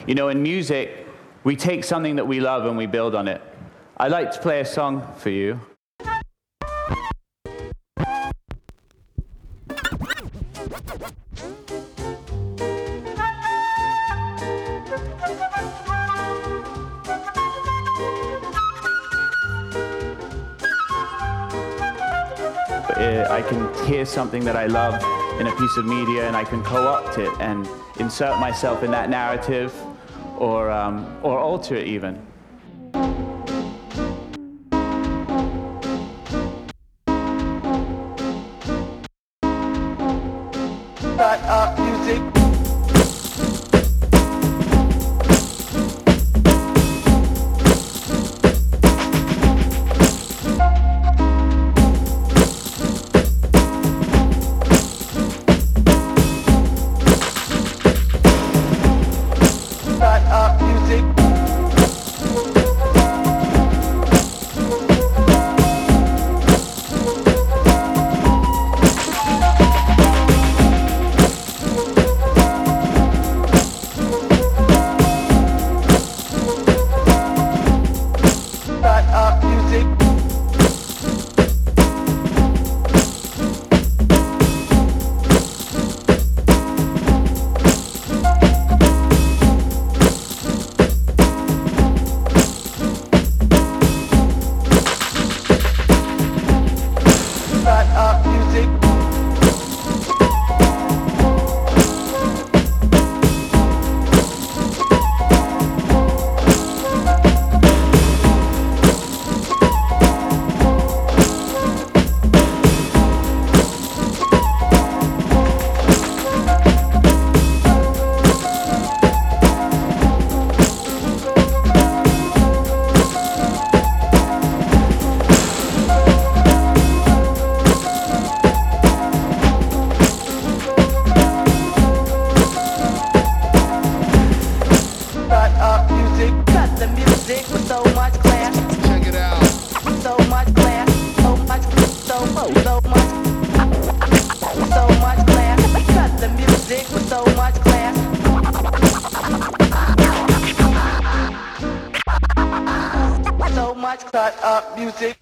You know, in music, we take something that we love and we build on it. I'd like to play a song for you. I can hear something that I love in a piece of media and I can co-opt it and insert myself in that narrative or alter it even. Start up music. Start up music. Start up music. Start up music. Start up music. Cut the music with so much class. Check it out. So much class. So much class. So much class. Cut the music with so much class. So much. Start up music.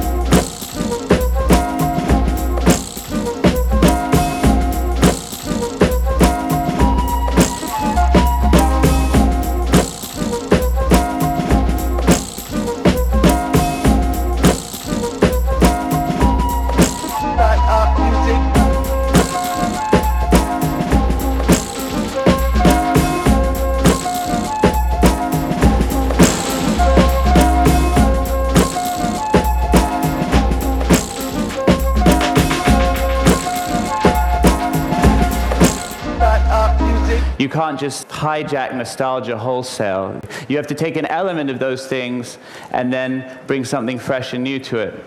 Start up music. Start up music. You can't just hijack nostalgia wholesale. You have to take an element of those things and then bring something fresh and new to it.